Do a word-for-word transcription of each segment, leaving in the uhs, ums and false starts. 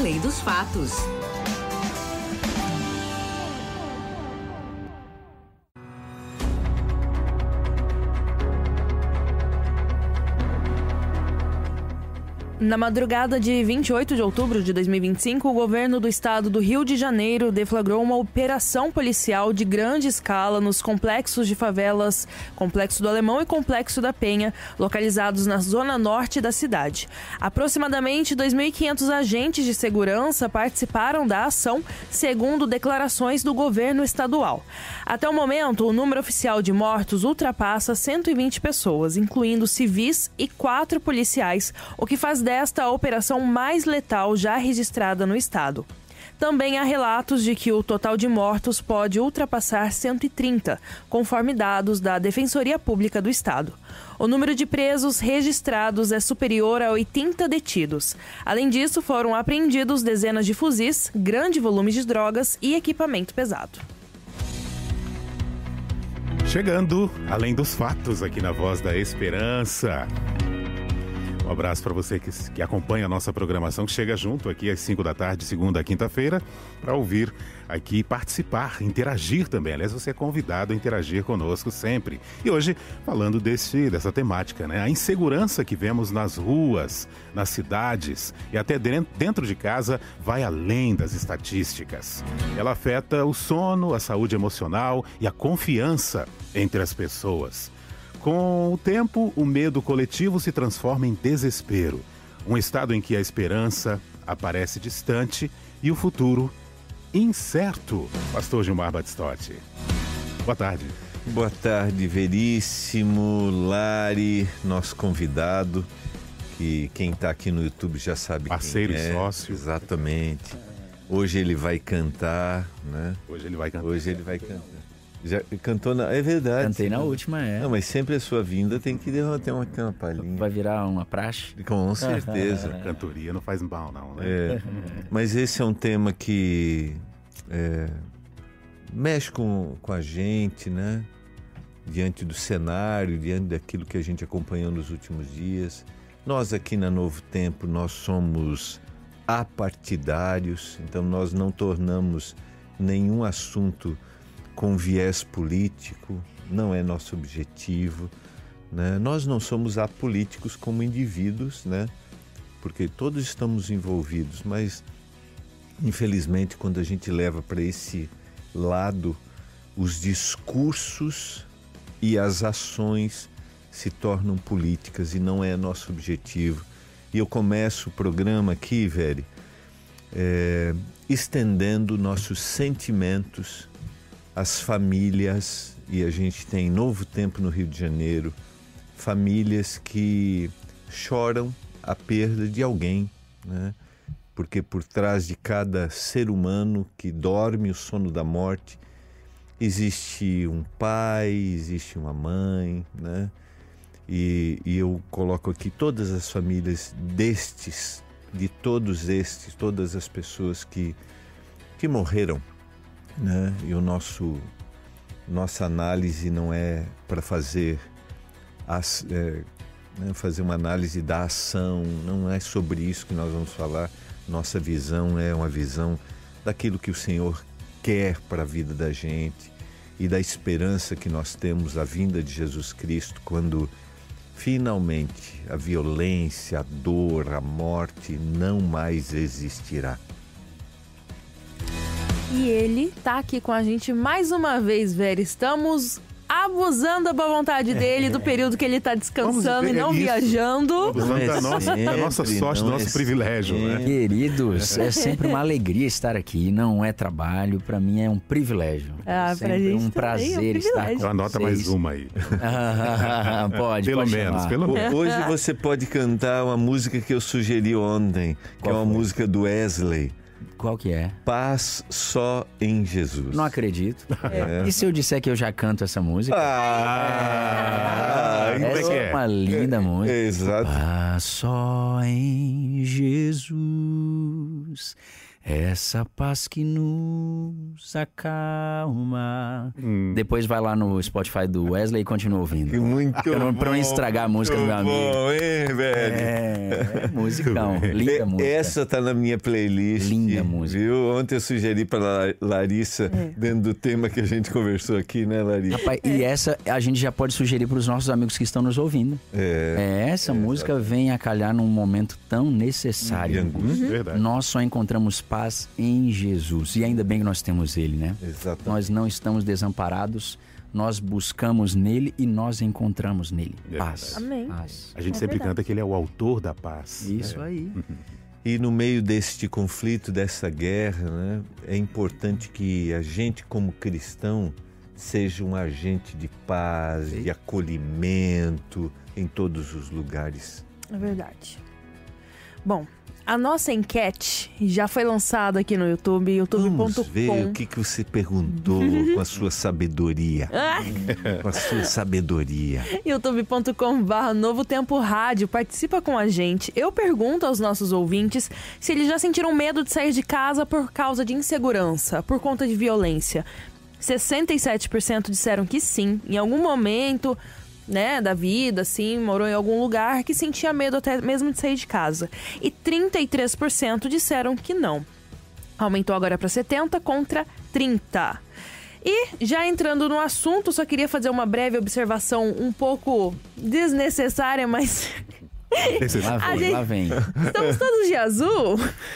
Além dos Fatos. Na madrugada de vinte e oito de outubro de dois mil e vinte e cinco, o governo do estado do Rio de Janeiro deflagrou uma operação policial de grande escala nos complexos de favelas Complexo do Alemão e Complexo da Penha, localizados na zona norte da cidade. Aproximadamente dois mil e quinhentos agentes de segurança participaram da ação, segundo declarações do governo estadual. Até o momento, o número oficial de mortos ultrapassa cento e vinte pessoas, incluindo civis e quatro policiais, o que faz desta a operação mais letal já registrada no estado. Também há relatos de que o total de mortos pode ultrapassar cento e trinta, conforme dados da Defensoria Pública do Estado. O número de presos registrados é superior a oitenta detidos. Além disso, foram apreendidos dezenas de fuzis, grande volume de drogas e equipamento pesado. Chegando, além dos fatos, aqui na Voz da Esperança. Um abraço para você que, que acompanha a nossa programação, que chega junto aqui às cinco da tarde, segunda a quinta-feira, para ouvir aqui, participar, interagir também. Aliás, você é convidado a interagir conosco sempre. E hoje, falando desse, dessa temática, né? A insegurança que vemos nas ruas, nas cidades e até dentro de casa vai além das estatísticas. Ela afeta o sono, a saúde emocional e a confiança entre as pessoas. Com o tempo, o medo coletivo se transforma em desespero. Um estado em que a esperança aparece distante e o futuro incerto. Pastor Gilmar Batistotti. Boa tarde. Boa tarde, Veríssimo, Lari, nosso convidado, que quem está aqui no YouTube já sabe Parceiro quem é. e sócio. Exatamente. Hoje ele vai cantar, né? Hoje ele vai cantar. Hoje ele vai cantar. Já cantou na... É verdade. Cantei na última, é. Não, mas sempre a sua vinda tem que ter uma, ter uma palhinha. Vai virar uma praxe? Com certeza. Cantoria não faz mal, não, né? É. Mas esse é um tema que é, mexe com, com a gente, né? Diante do cenário, diante daquilo que a gente acompanhou nos últimos dias. Nós aqui na Novo Tempo, nós somos apartidários, então nós não tornamos nenhum assunto com viés político, não é nosso objetivo, né? Nós não somos apolíticos como indivíduos, né? Porque todos estamos envolvidos, mas infelizmente quando a gente leva para esse lado, os discursos e as ações se tornam políticas e não é nosso objetivo. E eu começo o programa aqui, Veri, é, estendendo nossos sentimentos as famílias, e a gente tem Novo Tempo no Rio de Janeiro, famílias que choram a perda de alguém, né? Porque por trás de cada ser humano que dorme o sono da morte, existe um pai, existe uma mãe, né? E, e eu coloco aqui todas as famílias destes, de todos estes, todas as pessoas que, que morreram, né? E o nosso nossa análise não é para fazer as, é, né, fazer uma análise da ação, não é sobre isso que nós vamos falar. Nossa visão é uma visão daquilo que o Senhor quer para a vida da gente e da esperança que nós temos a vinda de Jesus Cristo, quando finalmente a violência, a dor, a morte não mais existirá. E ele tá aqui com a gente mais uma vez, Vera. Estamos abusando da boa vontade dele, do período que ele tá descansando e não isso. viajando. Abusando Não é da nossa, da nossa sempre, sorte, do não nosso é privilégio, né? Queridos, é sempre uma alegria estar aqui. Não é trabalho, para mim é um privilégio. Ah, sempre pra gente um também prazer é um estar privilégio. com Então anota vocês. mais uma aí. pode, Pelo pode menos, chamar. pelo menos. Hoje você pode cantar uma música que eu sugeri ontem, que Qual é uma foi? música do Wesley. Qual que é? Paz só em Jesus. Não acredito. É. E se eu disser que eu já canto essa música? Ah, como é Essa que é é? uma linda música. Exato. Paz só em Jesus Essa paz que nos acalma. Hum. Depois vai lá no Spotify do Wesley e continua ouvindo. Muito pra, não, pra não estragar a música do meu amigo. Bom, hein, velho? É, é musicão. Linda música. Essa tá na minha playlist. Linda música. Viu? Ontem eu sugeri pra Larissa, é. dentro do tema que a gente conversou aqui, né, Larissa? Rapaz, é. E essa a gente já pode sugerir pros nossos amigos que estão nos ouvindo. É. é essa é, música exatamente. Vem a calhar num momento tão necessário. De angústia, uhum. verdade. Nós só encontramos paz em Jesus. E ainda bem que nós temos Ele, né? Exatamente. Nós não estamos desamparados. Nós buscamos nele e nós encontramos nele é paz. Amém. Paz. A gente é sempre verdade. canta que Ele é o autor da paz. Isso né? aí. E no meio deste conflito, dessa guerra, né, é importante que a gente, como cristão, seja um agente de paz, Sim. de acolhimento em todos os lugares. É verdade. Bom, a nossa enquete já foi lançada aqui no YouTube, youtube ponto com. Vamos ver o que, que você perguntou com a sua sabedoria. Com a sua sabedoria. youtube ponto com barra Novo Tempo Rádio. Participa com a gente. Eu pergunto aos nossos ouvintes se eles já sentiram medo de sair de casa por causa de insegurança, por conta de violência. sessenta e sete por cento disseram que sim, em algum momento, né, da vida, assim, morou em algum lugar que sentia medo até mesmo de sair de casa. E trinta e três por cento disseram que não. Aumentou agora para setenta contra trinta. E já entrando no assunto, só queria fazer uma breve observação um pouco desnecessária, mas... Lá vem, gente... lá vem. Estamos todos de azul...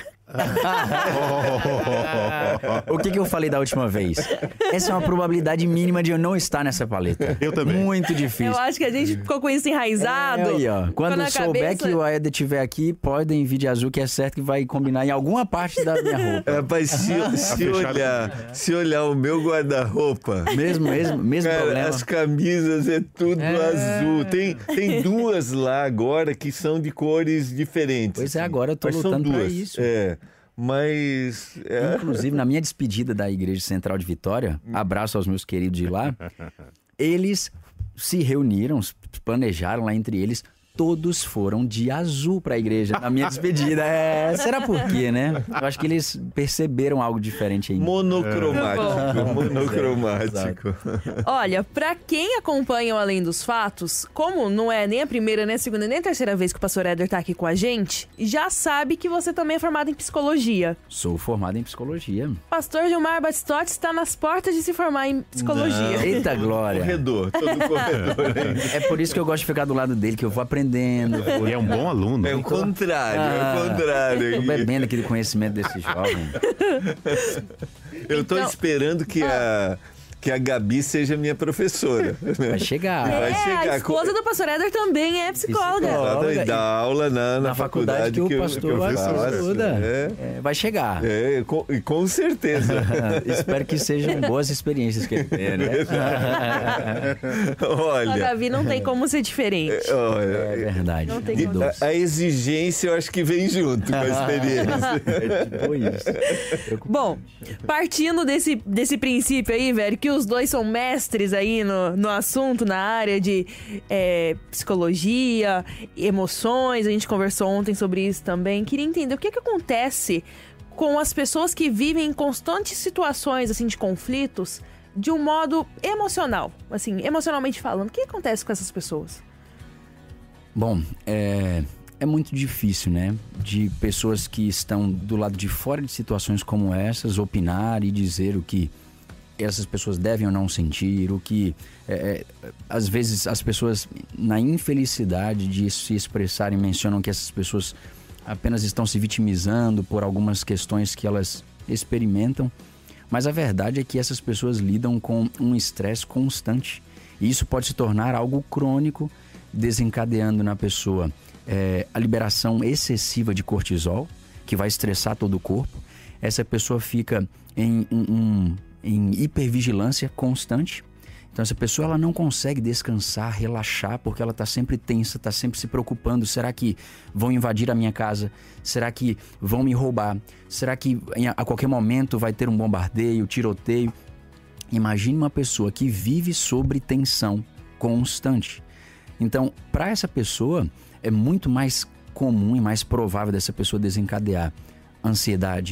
O que, que eu falei da última vez? Essa é uma probabilidade mínima de eu não estar nessa paleta. Eu também. Muito difícil. Eu acho que a gente ficou com isso enraizado. É, aí, ó. Quando eu souber cabeça... que o Aeda estiver aqui, podem vir de azul, que é certo que vai combinar em alguma parte da minha roupa. Rapaz, se, se, olhar, se olhar o meu guarda-roupa... Mesmo, mesmo, mesmo cara, problema. As camisas é tudo é... azul. Tem, tem duas lá agora que são de cores diferentes. Pois é, agora eu tô Mas lutando pra isso. É. Mas... É... Inclusive, na minha despedida da Igreja Central de Vitória, abraço aos meus queridos de lá, eles se reuniram, planejaram lá entre eles, todos foram de azul para a igreja na minha despedida. É, será por quê, né? Eu acho que eles perceberam algo diferente aí. Monocromático. É. Monocromático. Olha, para quem acompanha o Além dos Fatos, como não é nem a primeira, nem a segunda, nem a terceira vez que o pastor Éder tá aqui com a gente, já sabe que você também é formado em psicologia. Sou formado em psicologia. Pastor Gilmar Batistotti está nas portas de se formar em psicologia. Não. Eita glória. Corredor, todo corredor. É por isso que eu gosto de ficar do lado dele, que eu vou aprender. Ele é um bom aluno. É o contrário, ah, é o contrário. Tô bebendo aqui do conhecimento desse jovem. Eu tô então, esperando que a... que a Gabi seja minha professora. Vai chegar. É, vai chegar. A esposa do pastor Éder também é psicóloga. Psicóloga e dá aula na, na, na faculdade, faculdade que o pastor que eu estuda. É. É, vai chegar. É, com, com certeza. Espero que sejam boas experiências que ele tem, né? Olha... A Gabi não tem como ser diferente. É, olha, é verdade. Não tem como. A, a exigência eu acho que vem junto com a experiência. É tipo isso. Bom, partindo desse, desse princípio aí, velho, que os dois são mestres aí no, no assunto, na área de é, psicologia, emoções. A gente conversou ontem sobre isso também. Queria entender o que, que acontece com as pessoas que vivem em constantes situações assim de conflitos de um modo emocional, assim, emocionalmente falando. O que acontece com essas pessoas? Bom, é, é muito difícil, né? De pessoas que estão do lado de fora de situações como essas opinar e dizer o que essas pessoas devem ou não sentir, o que é, às vezes as pessoas na infelicidade de se expressarem mencionam que essas pessoas apenas estão se vitimizando por algumas questões que elas experimentam, mas a verdade é que essas pessoas lidam com um estresse constante e isso pode se tornar algo crônico, desencadeando na pessoa é, a liberação excessiva de cortisol, que vai estressar todo o corpo. Essa pessoa fica em um, um em hipervigilância constante. Então essa pessoa ela não consegue descansar, relaxar, porque ela está sempre tensa, está sempre se preocupando. Será que vão invadir a minha casa? Será que vão me roubar? Será que a qualquer momento vai ter um bombardeio, tiroteio? Imagine uma pessoa que vive sobre tensão constante. Então, para essa pessoa, é muito mais comum e mais provável dessa pessoa desencadear ansiedade,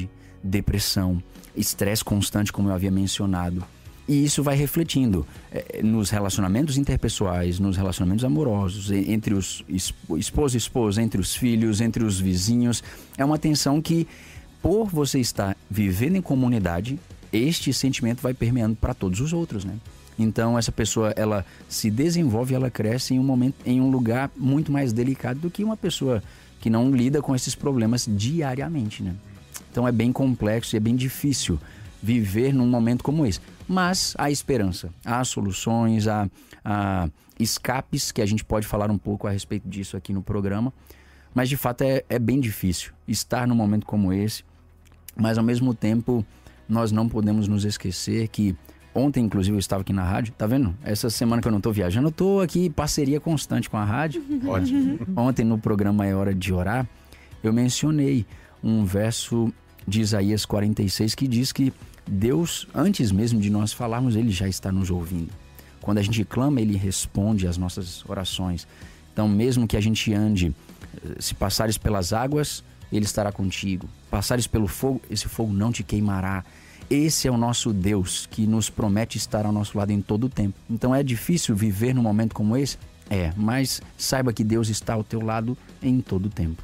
depressão, estresse constante, como eu havia mencionado. E isso vai refletindo é, nos relacionamentos interpessoais, nos relacionamentos amorosos, entre os esposo e esposa, entre os filhos, entre os vizinhos. É uma tensão que, por você estar vivendo em comunidade, este sentimento vai permeando para todos os outros, né? Então essa pessoa, ela se desenvolve, ela cresce em um momento, em um lugar muito mais delicado do que uma pessoa que não lida com esses problemas diariamente, né? Então é bem complexo e é bem difícil viver num momento como esse. Mas há esperança, há soluções, há, há escapes, que a gente pode falar um pouco a respeito disso aqui no programa. Mas de fato é, é bem difícil estar num momento como esse. Mas ao mesmo tempo, nós não podemos nos esquecer que ontem, inclusive, eu estava aqui na rádio. Tá vendo? Essa semana que eu não estou viajando, eu estou aqui em parceria constante com a rádio. Ótimo. Ontem no programa É Hora de Orar, eu mencionei um verso de Isaías quarenta e seis que diz que Deus, antes mesmo de nós falarmos, Ele já está nos ouvindo. Quando a gente clama, Ele responde às nossas orações. Então, mesmo que a gente ande, se passares pelas águas, Ele estará contigo. Passares pelo fogo, esse fogo não te queimará. Esse é o nosso Deus, que nos promete estar ao nosso lado em todo o tempo. Então, é difícil viver num momento como esse? É, mas saiba que Deus está ao teu lado em todo o tempo.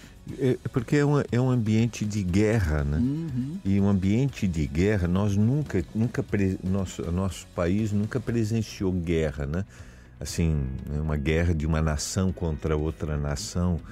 É porque é um, é um ambiente de guerra, né? Uhum. E um ambiente de guerra, nós nunca, nunca nosso, nosso país nunca presenciou guerra, né? Assim, uma guerra de uma nação contra outra nação.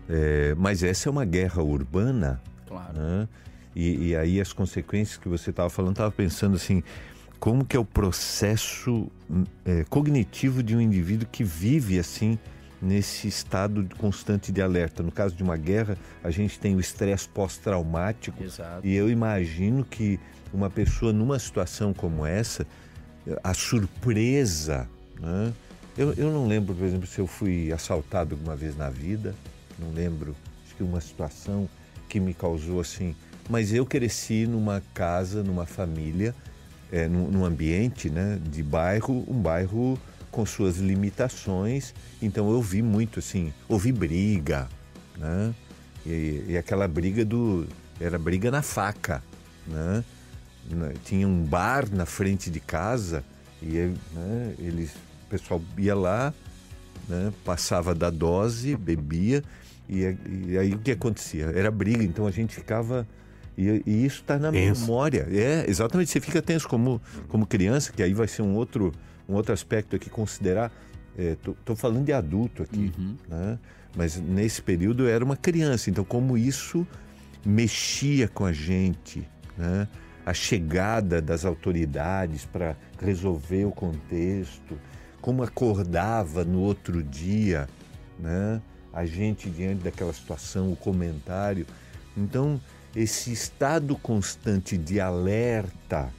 É, mas essa é uma guerra urbana. Claro. Né? E, e aí as consequências que você estava falando, estava pensando assim, como que é o processo é, cognitivo de um indivíduo que vive assim, nesse estado constante de alerta. No caso de uma guerra, a gente tem o estresse pós-traumático. Exato. E eu imagino que uma pessoa numa situação como essa, a surpresa, né? Eu, eu não lembro, por exemplo, se eu fui assaltado alguma vez na vida, não lembro, acho que uma situação que me causou assim, mas eu cresci numa casa, numa família, é, num, num ambiente, né, de bairro, um bairro com suas limitações, então eu vi muito assim, ouvi briga, né? E, e aquela briga do, era briga na faca, né? Tinha um bar na frente de casa e né, eles, o pessoal ia lá, né, passava da dose, bebia e, e aí o que acontecia? Era briga, então a gente ficava... E, e isso está na tenso. Memória. É, exatamente, você fica tenso como, como criança, que aí vai ser um outro... Um outro aspecto aqui, considerar, estou é, falando de adulto aqui, uhum. né? Mas nesse período eu era uma criança, então como isso mexia com a gente, né? A chegada das autoridades para resolver o contexto, como acordava no outro dia, né? A gente diante daquela situação, o comentário. Então, esse estado constante de alerta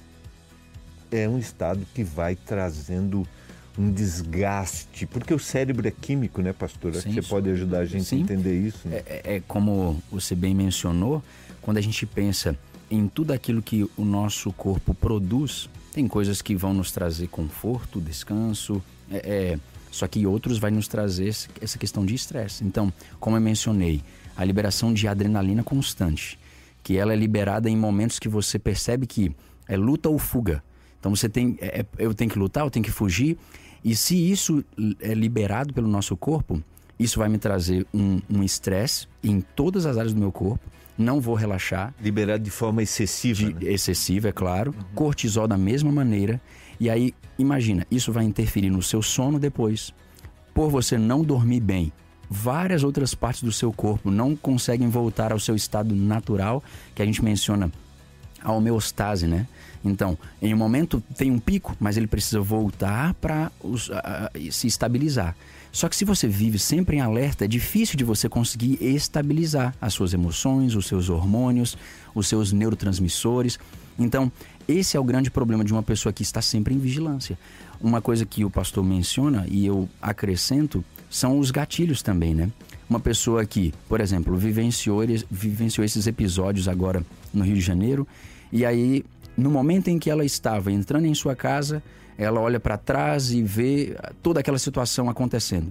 é um estado que vai trazendo um desgaste, porque o cérebro é químico, né, pastor? Acho que você pode ajudar a gente Sim. a entender isso. Né? É, é como você bem mencionou, quando a gente pensa em tudo aquilo que o nosso corpo produz, tem coisas que vão nos trazer conforto, descanso, é, é, só que outros vai nos trazer essa questão de estresse. Então, como eu mencionei, a liberação de adrenalina constante, que ela é liberada em momentos que você percebe que é luta ou fuga. Então você tem, é, eu tenho que lutar, eu tenho que fugir. E se isso é liberado pelo nosso corpo, isso vai me trazer um estresse um em todas as áreas do meu corpo. Não vou relaxar. Liberado de forma excessiva. De, né? Excessiva, é claro. Uhum. Cortisol da mesma maneira. E aí, imagina, isso vai interferir no seu sono depois. Por você não dormir bem, várias outras partes do seu corpo não conseguem voltar ao seu estado natural, que a gente menciona a homeostase, né? Então, em um momento tem um pico, mas ele precisa voltar para se estabilizar. Só que se você vive sempre em alerta, é difícil de você conseguir estabilizar as suas emoções, os seus hormônios, os seus neurotransmissores. Então, esse é o grande problema de uma pessoa que está sempre em vigilância. Uma coisa que o pastor menciona, e eu acrescento, são os gatilhos também, né? Uma pessoa que, por exemplo, vivenciou, vivenciou esses episódios agora no Rio de Janeiro, e aí, no momento em que ela estava entrando em sua casa, ela olha para trás e vê toda aquela situação acontecendo.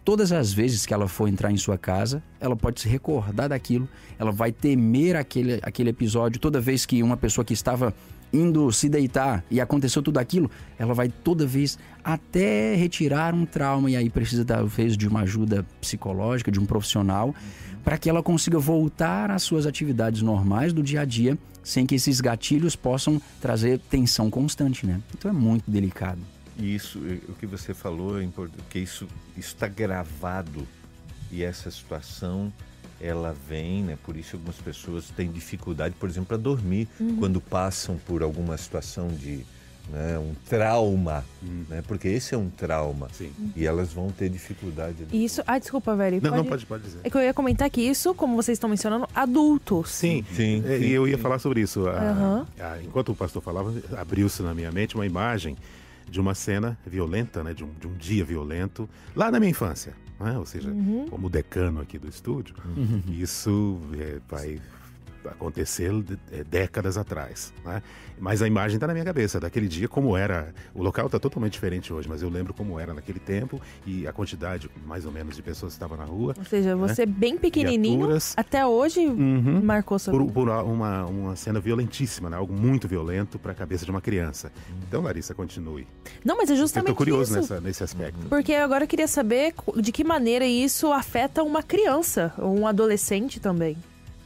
todas as vezes que ela for entrar em sua casa, ela pode se recordar daquilo, ela vai temer aquele, aquele episódio. Toda vez que uma pessoa que estava indo se deitar e aconteceu tudo aquilo, ela vai toda vez até retirar um trauma, e aí precisa talvez de uma ajuda psicológica, de um profissional, para que ela consiga voltar às suas atividades normais do dia a dia, sem que esses gatilhos possam trazer tensão constante, né? Então é muito delicado. E isso, o que você falou é importante, porque isso está gravado, e essa situação, ela vem, né? Por isso algumas pessoas têm dificuldade, por exemplo, para dormir, uhum. quando passam por alguma situação de, né, um trauma, uhum. né? Porque esse é um trauma. Sim. E elas vão ter dificuldade. De... Isso, ah, desculpa, Veri. Não, pode... não, pode, pode dizer. É que eu ia comentar que isso, como vocês estão mencionando, adultos. Sim, sim. E sim, eu ia sim. falar sobre isso. Uhum. A, a, enquanto o pastor falava, abriu-se na minha mente uma imagem de uma cena violenta, né, de um, de um dia violento, lá na minha infância, né? Ou seja, uhum. como decano aqui do estúdio, uhum. isso é, vai acontecer é, décadas atrás, né? Mas a imagem está na minha cabeça, daquele dia, como era. O local está totalmente diferente hoje, mas eu lembro como era naquele tempo e a quantidade, mais ou menos, de pessoas que estavam na rua. Ou seja, você, né, bem pequenininho, viaturas, até hoje, uhum, marcou sua vida. Por, por uma, uma cena violentíssima, né? Algo muito violento para a cabeça de uma criança. Então, Larissa, continue. Não, mas é justamente eu tô curioso isso. Nessa, nesse aspecto. Porque agora eu queria saber de que maneira isso afeta uma criança, ou um adolescente também.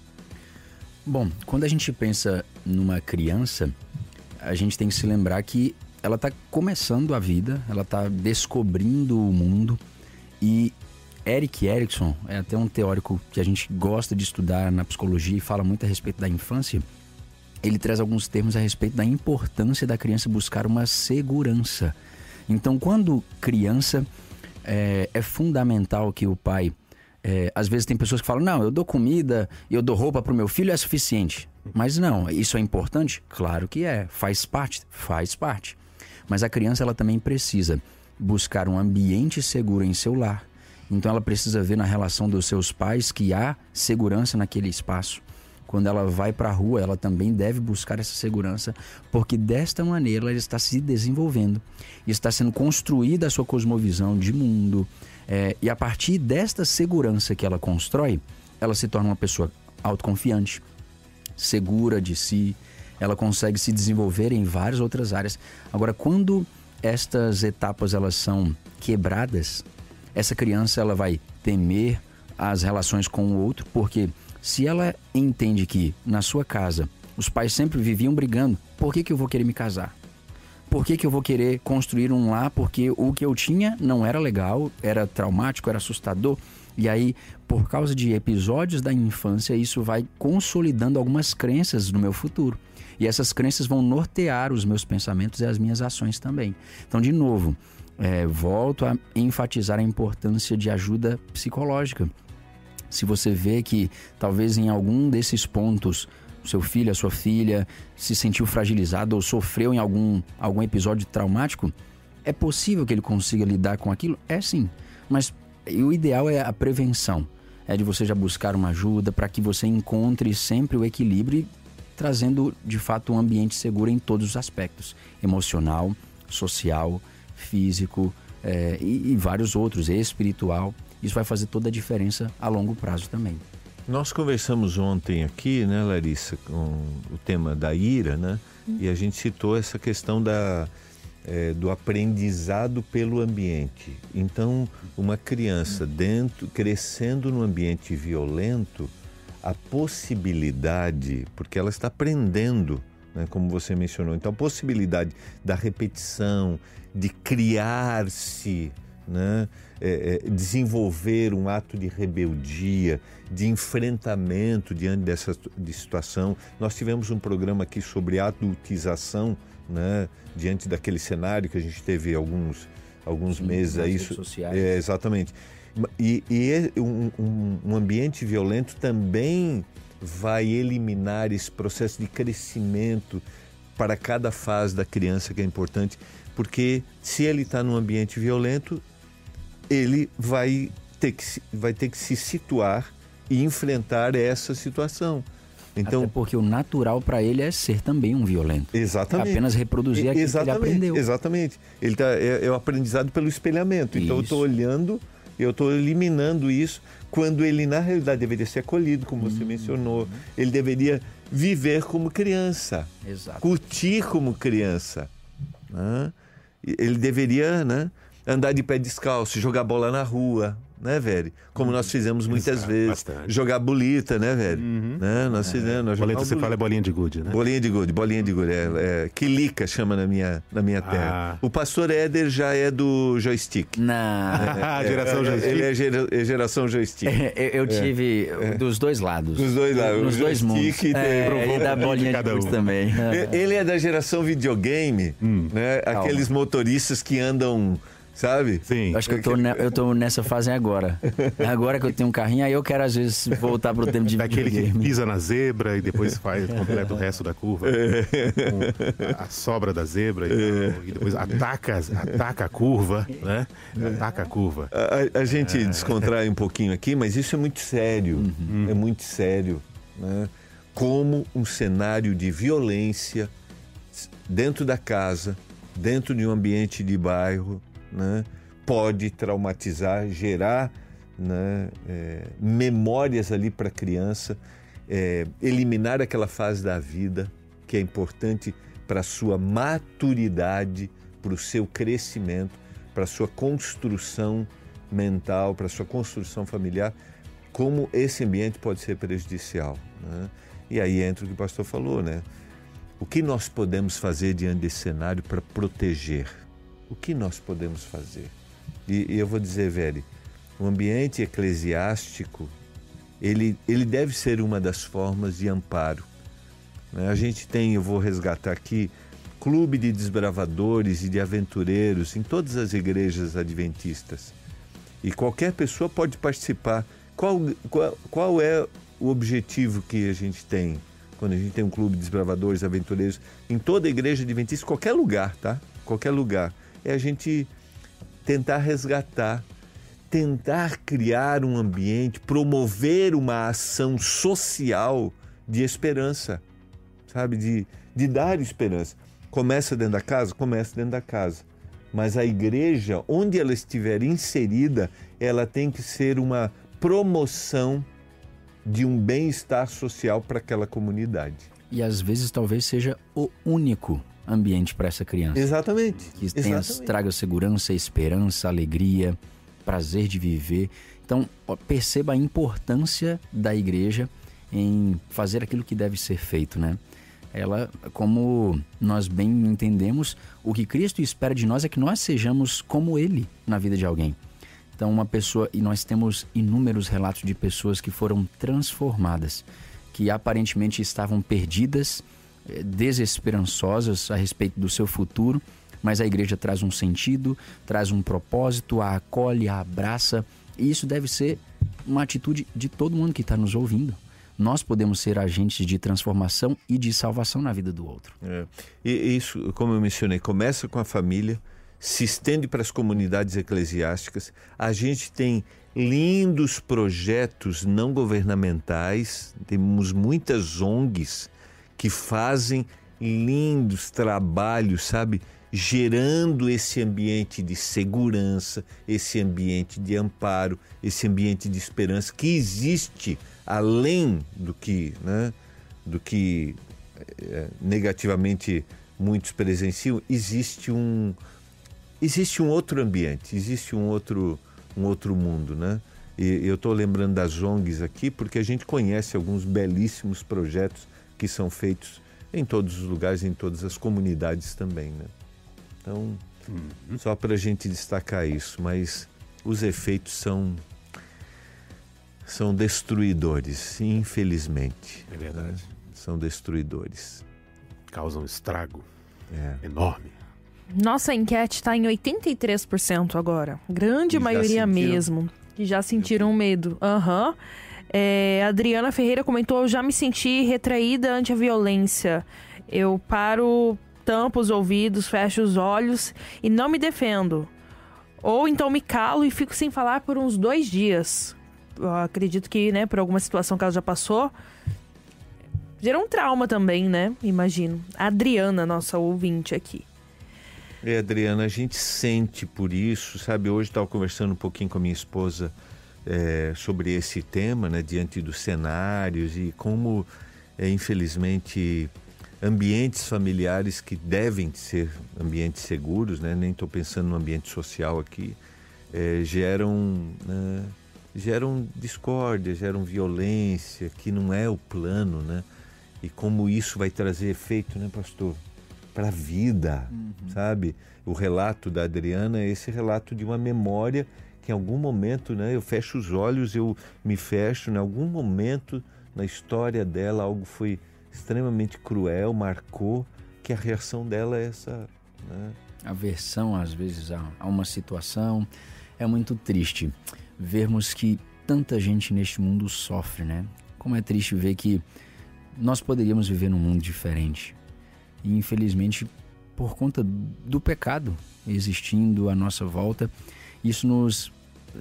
Bom, quando a gente pensa numa criança, a gente tem que se lembrar que ela está começando a vida, ela está descobrindo o mundo. E Erik Erikson é até um teórico que a gente gosta de estudar na psicologia e fala muito a respeito da infância. Ele traz alguns termos a respeito da importância da criança buscar uma segurança. Então, quando criança, é, é fundamental que o pai... É, às vezes tem pessoas que falam, não, eu dou comida e eu dou roupa para o meu filho, é suficiente. Mas não, isso é importante? Claro que é, faz parte, faz parte. Mas a criança, ela também precisa buscar um ambiente seguro em seu lar. Então ela precisa ver na relação dos seus pais que há segurança naquele espaço. Quando ela vai para a rua, ela também deve buscar essa segurança, porque desta maneira ela está se desenvolvendo, está sendo construída a sua cosmovisão de mundo. É, e a partir desta segurança que ela constrói, ela se torna uma pessoa autoconfiante, segura de si, ela consegue se desenvolver em várias outras áreas. Agora, quando estas etapas elas são quebradas, essa criança ela vai temer as relações com o outro, porque se ela entende que na sua casa os pais sempre viviam brigando, por que que eu vou querer me casar? Por que que eu vou querer construir um lar? Porque o que eu tinha não era legal, era traumático, era assustador. E aí, por causa de episódios da infância, isso vai consolidando algumas crenças no meu futuro. E essas crenças vão nortear os meus pensamentos e as minhas ações também. Então, de novo, é, volto a enfatizar a importância de ajuda psicológica. Se você vê que talvez em algum desses pontos seu filho, a sua filha se sentiu fragilizado ou sofreu em algum, algum episódio traumático, é possível que ele consiga lidar com aquilo? É sim, mas o ideal é a prevenção, é de você já buscar uma ajuda para que você encontre sempre o equilíbrio, trazendo de fato um ambiente seguro em todos os aspectos, emocional, social, físico é, e, e vários outros, espiritual. Isso vai fazer toda a diferença a longo prazo também. Nós conversamos ontem aqui, né, Larissa, com o tema da ira, né? Hum. E a gente citou essa questão da, é, do aprendizado pelo ambiente. Então, uma criança dentro, crescendo num ambiente violento, a possibilidade, porque ela está aprendendo, né, como você mencionou, então a possibilidade da repetição, de criar-se, né? É, é, desenvolver um ato de rebeldia, de enfrentamento diante dessa de situação. Nós tivemos um programa aqui sobre adultização, né? Diante daquele cenário que a gente teve alguns, alguns Sim, meses aí. Isso, é, exatamente. E, e um, um, um ambiente violento também vai eliminar esse processo de crescimento para cada fase da criança, que é importante, porque se ele está num ambiente violento, ele vai ter, que, vai ter que se situar e enfrentar essa situação. Então, até porque o natural para ele é ser também um violento. Exatamente. É apenas reproduzir aquilo que ele aprendeu. Exatamente. Ele tá, é, é o aprendizado pelo espelhamento. Então, Isso. eu estou olhando Eu estou eliminando isso quando ele, na realidade, deveria ser acolhido, como você hum. mencionou. Ele deveria viver como criança. Exato. Curtir como criança. Né? Ele deveria, né, andar de pé descalço, jogar bola na rua, né, velho? Como nós fizemos muitas Exato, vezes. Bastante. Jogar bolita, né, velho? Uhum. Né? Nós fizemos. Nós bolita, você fala é bolinha de gude, né? Bolinha de gude, bolinha de gude. É, é, quilica chama na minha, na minha terra. Ah. O pastor Éder já é do joystick. Não. É, é, geração é, joystick. Ele é, gera, é geração joystick. É, eu tive é. dos dois lados. Dos dois lados. Nos dois mundos. É, e da bolinha de gude um. também. Ele é da geração videogame, hum. né? Aqueles Calma. motoristas que andam... Sabe? Sim. Acho que eu tô, ne- eu tô nessa fase agora. Agora que eu tenho um carrinho, aí eu quero às vezes voltar pro tempo de Daquele videogame. que pisa na zebra e depois faz completa o resto da curva. Com a sobra da zebra e, tal, e depois ataca, ataca a curva, né? Ataca a curva. A, a gente é. descontrai um pouquinho aqui, mas isso é muito sério. Uhum. É muito sério, né? Como um cenário de violência dentro da casa, dentro de um ambiente de bairro, né, pode traumatizar, gerar, né, é, memórias ali para a criança, é, eliminar aquela fase da vida que é importante para a sua maturidade, para o seu crescimento, para a sua construção mental, para a sua construção familiar, como esse ambiente pode ser prejudicial, né? E aí entra o que o pastor falou, né? O que nós podemos fazer diante desse cenário para proteger? O que nós podemos fazer? E, e eu vou dizer, velho, o ambiente eclesiástico, ele, ele deve ser uma das formas de amparo. Né? A gente tem, eu vou resgatar aqui, clube de desbravadores e de aventureiros em todas as igrejas adventistas. E qualquer pessoa pode participar. Qual, qual, qual é o objetivo que a gente tem quando a gente tem um clube de desbravadores, aventureiros, em toda a igreja adventista, qualquer lugar, tá? Qualquer lugar. É a gente tentar resgatar, tentar criar um ambiente, promover uma ação social de esperança, sabe? De, de dar esperança. Começa dentro da casa? Começa dentro da casa. Mas a igreja, onde ela estiver inserida, ela tem que ser uma promoção de um bem-estar social para aquela comunidade. E às vezes talvez seja o único ambiente para essa criança. Exatamente. Que tenha, traga segurança, esperança, alegria, prazer de viver. Então, perceba a importância da igreja em fazer aquilo que deve ser feito, né? Ela, como nós bem entendemos, o que Cristo espera de nós é que nós sejamos como Ele na vida de alguém. Então, uma pessoa, e nós temos inúmeros relatos de pessoas que foram transformadas, que aparentemente estavam perdidas, desesperançosas a respeito do seu futuro, mas a igreja traz um sentido, traz um propósito, a acolhe, a abraça, e isso deve ser uma atitude de todo mundo que está nos ouvindo. Nós podemos ser agentes de transformação e de salvação na vida do outro. É. E isso, como eu mencionei, começa com a família, se estende para as comunidades eclesiásticas. A gente tem lindos projetos não governamentais, temos muitas O N Gs que fazem lindos trabalhos, sabe? Gerando esse ambiente de segurança, esse ambiente de amparo, esse ambiente de esperança que existe além do que, né, do que é, negativamente muitos presenciam. Existe um, existe um outro ambiente, existe um outro, um outro mundo, né? E eu estou lembrando das O N Gs aqui porque a gente conhece alguns belíssimos projetos que são feitos em todos os lugares, em todas as comunidades também, né? Então, uhum. só para a gente destacar isso, mas os efeitos são, são destruidores, infelizmente. É verdade. Né? São destruidores. Causam estrago é. enorme. Nossa enquete está em oitenta e três por cento agora. Grande e maioria mesmo. Que já sentiram medo. Aham. Uhum. É, Adriana Ferreira comentou: eu já me senti retraída ante a violência. Eu paro, tampo os ouvidos, fecho os olhos e não me defendo. Ou então me calo e fico sem falar por uns dois dias. Eu acredito que, né, por alguma situação que ela já passou, gerou um trauma também, né? Imagino. A Adriana, nossa ouvinte aqui. É, Adriana, a gente sente por isso, sabe? Hoje estava conversando um pouquinho com a minha esposa é, sobre esse tema, né? Diante dos cenários e como, é, infelizmente, ambientes familiares que devem ser ambientes seguros, né? Nem estou pensando no ambiente social aqui, é, geram, né? geram discórdia, geram violência, que não é o plano, né? E como isso vai trazer efeito, né, pastor? Para a vida, uhum. sabe? O relato da Adriana é esse relato de uma memória que em algum momento, né, eu fecho os olhos, eu me fecho, em algum momento na história dela algo foi extremamente cruel, marcou, que a reação dela é essa, né? Aversão, às vezes, a, a uma situação. É muito triste vermos que tanta gente neste mundo sofre, né? Como é triste ver que nós poderíamos viver num mundo diferente. E, infelizmente, por conta do pecado existindo à nossa volta, isso nos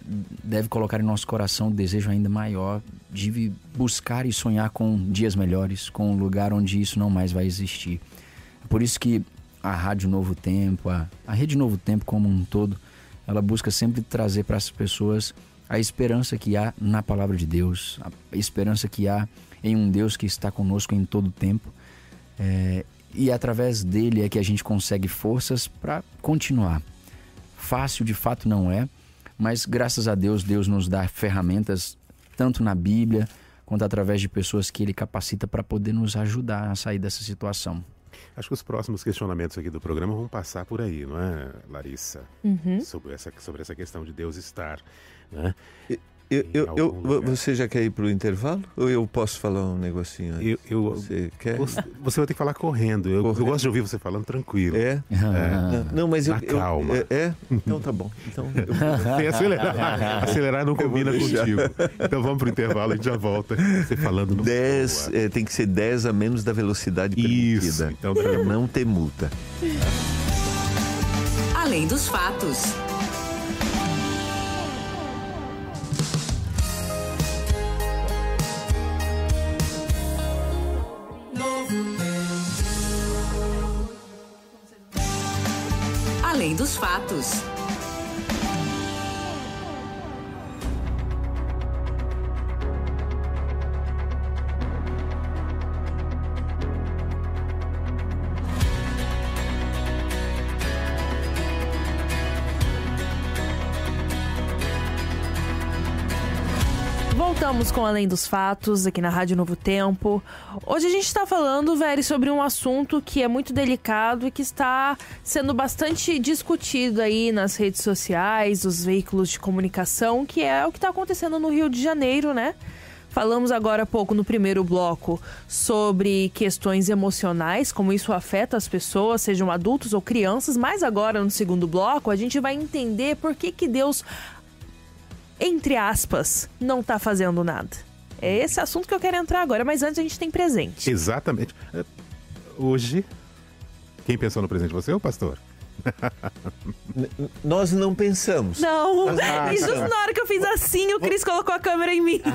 deve colocar em nosso coração o desejo ainda maior de buscar e sonhar com dias melhores, com um lugar onde isso não mais vai existir. É por isso que a Rádio Novo Tempo, a, a Rede Novo Tempo como um todo, ela busca sempre trazer para as pessoas a esperança que há na Palavra de Deus, a esperança que há em um Deus que está conosco em todo o tempo. É, e através dele é que a gente consegue forças para continuar. Fácil de fato não é, mas graças a Deus, Deus nos dá ferramentas, tanto na Bíblia, quanto através de pessoas que ele capacita para poder nos ajudar a sair dessa situação. Acho que os próximos questionamentos aqui do programa vão passar por aí, não é, Larissa? Uhum. Sobre essa, sobre essa questão de Deus estar, né? Eu, eu, eu, você já quer ir para o intervalo? Ou eu posso falar um negocinho antes? Eu, eu, você quer? Você, você vai ter que falar correndo. Eu, correndo. eu gosto de ouvir você falando tranquilo. É? é. Não, não, mas eu... Na calma. Eu, é, é? Então tá bom. Então, eu... Tem acelerar. Acelerar não combina contigo. Então vamos para o intervalo, a gente já volta. Você falando no dez, é, tem que ser dez a menos da velocidade permitida. Isso. Então, para não ter multa. Além dos fatos. Além dos fatos. Voltamos com Além dos Fatos, aqui na Rádio Novo Tempo. Hoje a gente está falando, Veri, sobre um assunto que é muito delicado e que está sendo bastante discutido aí nas redes sociais, os veículos de comunicação, que é o que está acontecendo no Rio de Janeiro, né? Falamos agora há pouco, no primeiro bloco, sobre questões emocionais, como isso afeta as pessoas, sejam adultos ou crianças, mas agora, no segundo bloco, a gente vai entender por que que Deus, entre aspas, não tá fazendo nada. É esse assunto que eu quero entrar agora, mas antes a gente tem presente. Exatamente. Hoje, quem pensou no presente? Você ou o pastor? Nós não pensamos. Não, ah, e justo na hora que eu fiz assim, o Cris colocou a câmera em mim.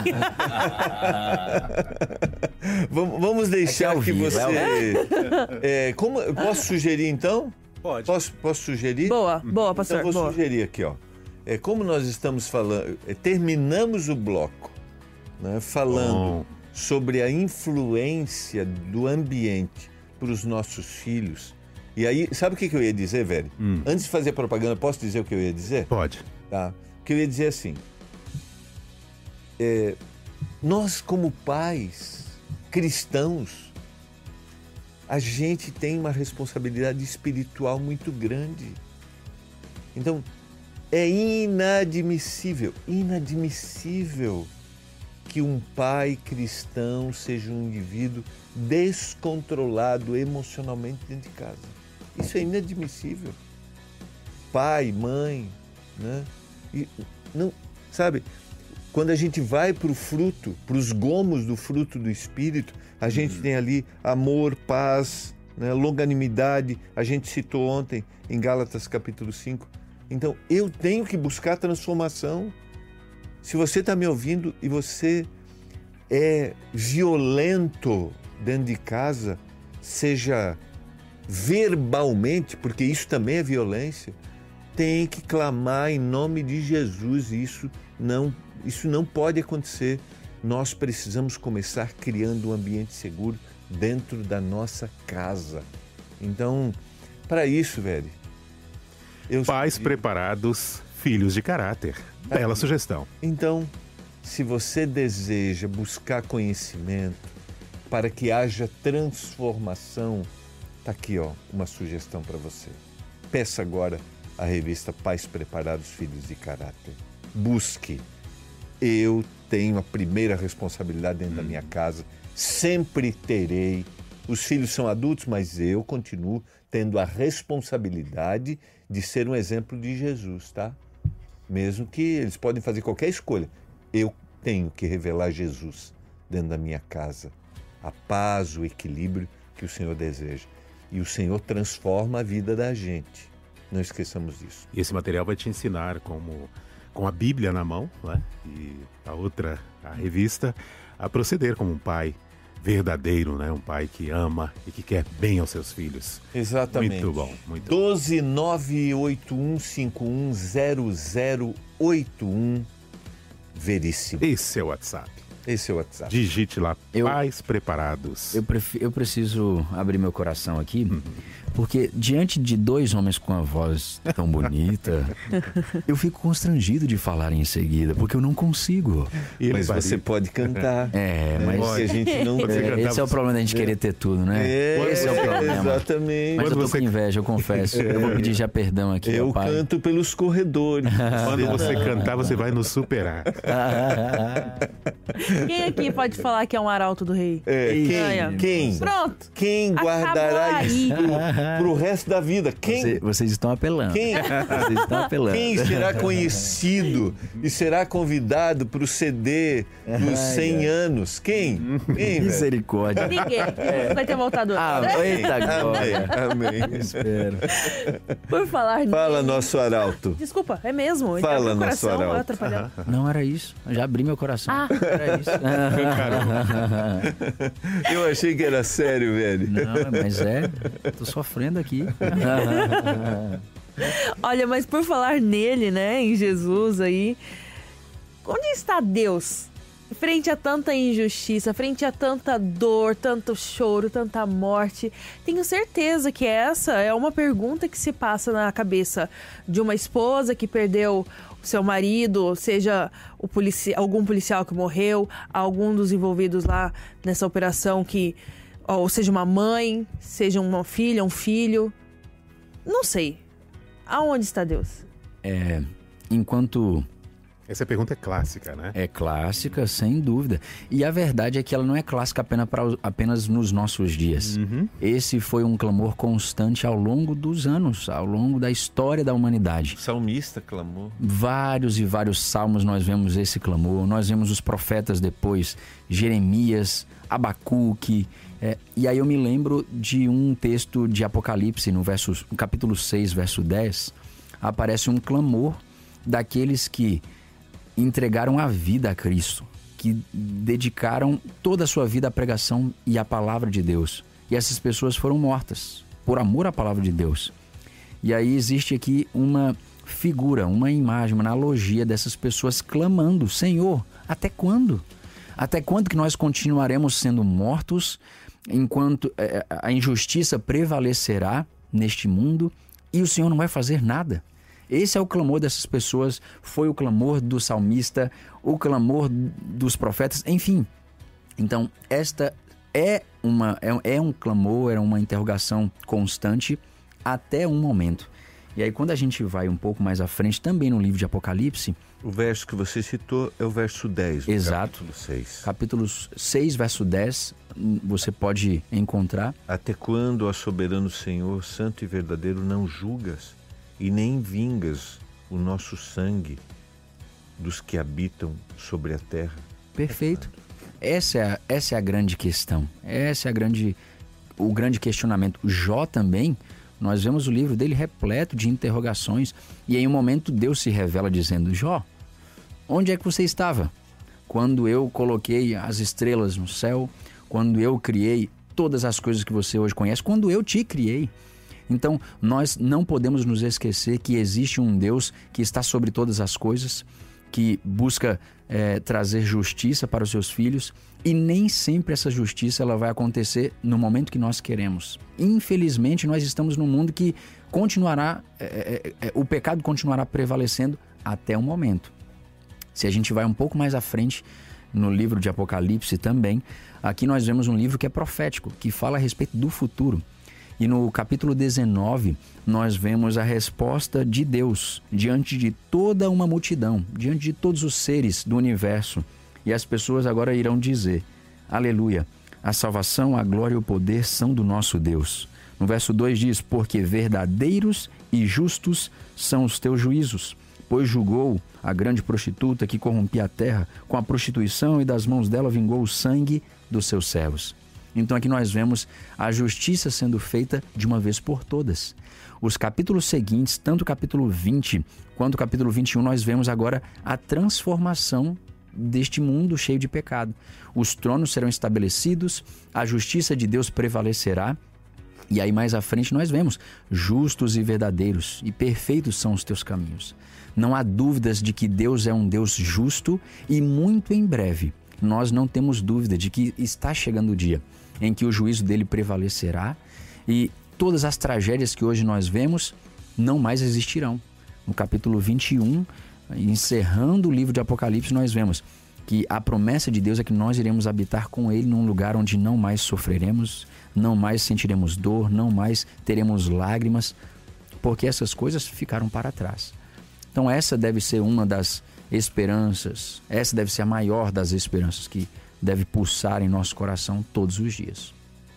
Vamos deixar é que, que você... É, como, posso sugerir então? Pode. Posso, posso sugerir? Boa, boa, pastor. Então vou boa. sugerir aqui, ó. É, como nós estamos falando, é, terminamos o bloco, né, falando Bom. sobre a influência do ambiente para os nossos filhos. E aí, sabe o que, que eu ia dizer, velho? Hum. Antes de fazer propaganda, posso dizer o que eu ia dizer? Pode. Tá. O que eu ia dizer é assim, é, nós como pais cristãos, a gente tem uma responsabilidade espiritual muito grande. Então, é inadmissível, inadmissível que um pai cristão seja um indivíduo descontrolado emocionalmente dentro de casa. Isso é inadmissível. Pai, mãe, né? E não, sabe, quando a gente vai para o fruto, para os gomos do fruto do Espírito, a gente uhum. tem ali amor, paz, né, longanimidade, a gente citou ontem em Gálatas capítulo cinco. Então, eu tenho que buscar transformação. Se você está me ouvindo e você é violento dentro de casa, seja verbalmente, porque isso também é violência, tem que clamar em nome de Jesus. E isso não, isso não pode acontecer. Nós precisamos começar criando um ambiente seguro dentro da nossa casa. Então, para isso, velho... Eu Pais sugiro... preparados, filhos de caráter. Bela sugestão. Então, se você deseja buscar conhecimento para que haja transformação, tá aqui, ó, uma sugestão para você. Peça agora a revista Pais Preparados, Filhos de Caráter. Busque. Eu tenho a primeira responsabilidade dentro hum. da minha casa. Sempre terei. Os filhos são adultos, mas eu continuo tendo a responsabilidade de ser um exemplo de Jesus, tá? Mesmo que eles podem fazer qualquer escolha, eu tenho que revelar Jesus dentro da minha casa. A paz, o equilíbrio que o Senhor deseja. E o Senhor transforma a vida da gente. Não esqueçamos disso. E esse material vai te ensinar como, com a Bíblia na mão, né? E a outra, a revista, a proceder como um pai verdadeiro, né? Um pai que ama e que quer bem aos seus filhos. Exatamente. Muito bom, muito bom. doze nove oito um cinco um zero zero oito um. Veríssimo. Esse é o WhatsApp. Esse é o WhatsApp. Digite lá, eu, pais preparados. Eu, pref, eu preciso abrir meu coração aqui, porque diante de dois homens com a voz tão bonita, eu fico constrangido de falar em seguida, porque eu não consigo. Mas você pode cantar. É, mas pode. A gente não é, esse é o problema da gente querer ter tudo, né? É, esse é o problema. Exatamente. Mas Quando eu tô você... com inveja, eu confesso. É. Eu vou pedir já perdão aqui, eu pai. canto pelos corredores. Quando você cantar, você vai nos superar. Quem aqui pode falar que é um arauto do rei? É, quem? Quem? Pronto. Quem guardará isso pro, pro resto da vida? Quem? Você, vocês estão apelando. Quem? Vocês estão apelando. Quem será conhecido e será convidado pro C D dos cem anos? Quem? Quem? Misericórdia. Ninguém. É. Vai ter voltado. Ah, eita glória. Amém. Amém. Espero. Por falar Fala, nele... nosso arauto. Desculpa, é mesmo. Fala, nosso arauto. Não era isso. Eu já abri meu coração. Ah. Era isso. Eu achei que era sério, velho. Não, mas é. Tô sofrendo aqui. Olha, mas por falar nele, né, em Jesus aí, onde está Deus? Frente a tanta injustiça, frente a tanta dor, tanto choro, tanta morte. Tenho certeza que essa é uma pergunta que se passa na cabeça de uma esposa que perdeu o seu marido, seja o polici- algum policial que morreu, algum dos envolvidos lá nessa operação que, ou seja uma mãe, seja uma filha, um filho. Não sei. Aonde está Deus? É, enquanto... Essa pergunta é clássica, né? É clássica, sem dúvida. E a verdade é que ela não é clássica apenas, pra, apenas nos nossos dias. Uhum. Esse foi um clamor constante ao longo dos anos, ao longo da história da humanidade. O salmista clamou. Vários e vários salmos nós vemos esse clamor. Nós vemos os profetas depois, Jeremias, Abacuque. É, e aí eu me lembro de um texto de Apocalipse, no, verso, no capítulo seis, verso dez, aparece um clamor daqueles que entregaram a vida a Cristo, que dedicaram toda a sua vida à pregação e à palavra de Deus. E essas pessoas foram mortas por amor à palavra de Deus. E aí existe aqui uma figura, uma imagem, uma analogia dessas pessoas clamando: Senhor, até quando? Até quando que nós continuaremos sendo mortos enquanto a injustiça prevalecerá neste mundo e o Senhor não vai fazer nada? Esse é o clamor dessas pessoas, foi o clamor do salmista, o clamor dos profetas, enfim. Então, esta é, uma, é, é um clamor, é uma interrogação constante até um momento. E aí, quando a gente vai um pouco mais à frente, também no livro de Apocalipse... O verso que você citou é o verso dez, do exato, capítulo seis. Capítulo seis, verso dez, você pode encontrar. Até quando, ó soberano Senhor, santo e verdadeiro, não julgas e nem vingas o nosso sangue dos que habitam sobre a terra? Perfeito. Essa é a, essa é a grande questão. Essa é a grande, o grande questionamento. Jó também, nós vemos o livro dele repleto de interrogações. E em um momento Deus se revela dizendo: Jó, onde é que você estava? Quando eu coloquei as estrelas no céu, quando eu criei todas as coisas que você hoje conhece quando eu te criei. Então, nós não podemos nos esquecer que existe um Deus que está sobre todas as coisas, que busca é, trazer justiça para os seus filhos, e nem sempre essa justiça ela vai acontecer no momento que nós queremos. Infelizmente, nós estamos num mundo que continuará, é, é, é, o pecado continuará prevalecendo até o momento. Se a gente vai um pouco mais à frente, no livro de Apocalipse também, aqui nós vemos um livro que é profético, que fala a respeito do futuro. E no capítulo dezenove, nós vemos a resposta de Deus diante de toda uma multidão, diante de todos os seres do universo. E as pessoas agora irão dizer: aleluia, a salvação, a glória e o poder são do nosso Deus. No verso dois diz: porque verdadeiros e justos são os teus juízos, pois julgou a grande prostituta que corrompia a terra com a prostituição, e das mãos dela vingou o sangue dos seus servos. Então aqui nós vemos a justiça sendo feita de uma vez por todas. Os capítulos seguintes, tanto o capítulo vinte quanto o capítulo vinte e um, nós vemos agora a transformação deste mundo cheio de pecado. Os tronos serão estabelecidos, a justiça de Deus prevalecerá, e aí mais à frente nós vemos: justos e verdadeiros e perfeitos são os teus caminhos. Não há dúvidas de que Deus é um Deus justo, e muito em breve nós não temos dúvida de que está chegando o dia em que o juízo dele prevalecerá, e todas as tragédias que hoje nós vemos não mais existirão. No capítulo vinte e um, encerrando o livro de Apocalipse, nós vemos que a promessa de Deus é que nós iremos habitar com ele num lugar onde não mais sofreremos, não mais sentiremos dor, não mais teremos lágrimas, porque essas coisas ficaram para trás. Então essa deve ser uma das esperanças, essa deve ser a maior das esperanças que deve pulsar em nosso coração todos os dias.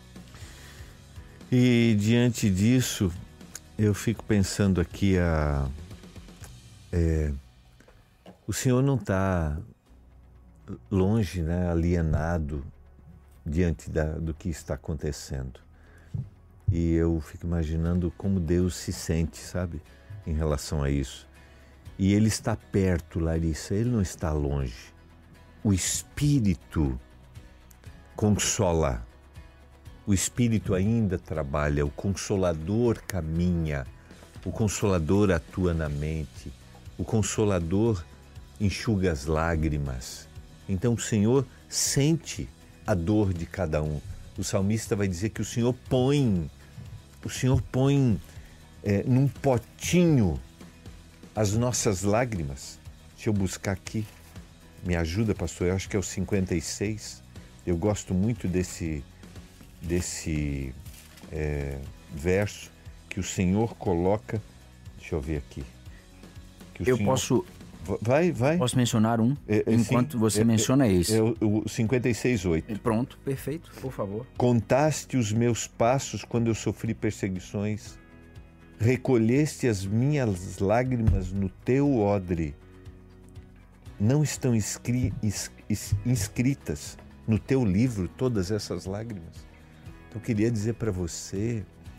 E diante disso, eu fico pensando aqui, a, é, o Senhor não está longe, né, alienado diante da, do que está acontecendo. E eu fico imaginando como Deus se sente, sabe, em relação a isso. E Ele está perto, Larissa, Ele não está longe. O Espírito consola, o Espírito ainda trabalha, o Consolador caminha, o Consolador atua na mente, o Consolador enxuga as lágrimas. Então o Senhor sente a dor de cada um. O salmista vai dizer que o Senhor põe, o Senhor põe é, num potinho as nossas lágrimas. Deixa eu buscar aqui. Me ajuda, pastor, eu acho que é o cinquenta e seis. Eu gosto muito desse, desse é, verso que o Senhor coloca. Deixa eu ver aqui. Que o eu Senhor... posso... Vai, vai. Posso mencionar um, é, é, enquanto sim, você é, menciona esse. É o, o cinquenta e seis, oito. Pronto, perfeito, por favor. Contaste os meus passos quando eu sofri perseguições. Recolheste as minhas lágrimas no teu odre. Não estão inscri- ins- inscritas no teu livro todas essas lágrimas? Então, eu queria dizer para você,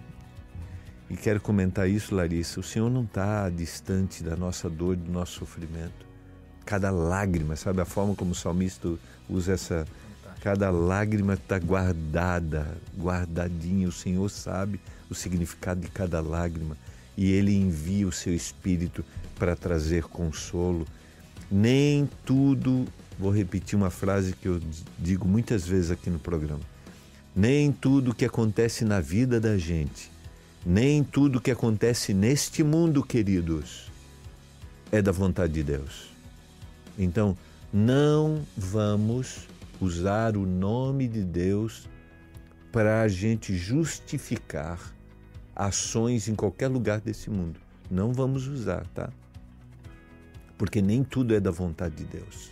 e quero comentar isso, Larissa, o Senhor não está distante da nossa dor, do nosso sofrimento. Cada lágrima, sabe a forma como o salmista usa essa... Cada lágrima está guardada, guardadinha. O Senhor sabe o significado de cada lágrima e Ele envia o seu Espírito para trazer consolo. Nem tudo, vou repetir uma frase que eu digo muitas vezes aqui no programa, nem tudo que acontece na vida da gente, nem tudo que acontece neste mundo, queridos, é da vontade de Deus. Então, não vamos usar o nome de Deus para a gente justificar ações em qualquer lugar desse mundo. Não vamos usar, tá? Porque nem tudo é da vontade de Deus.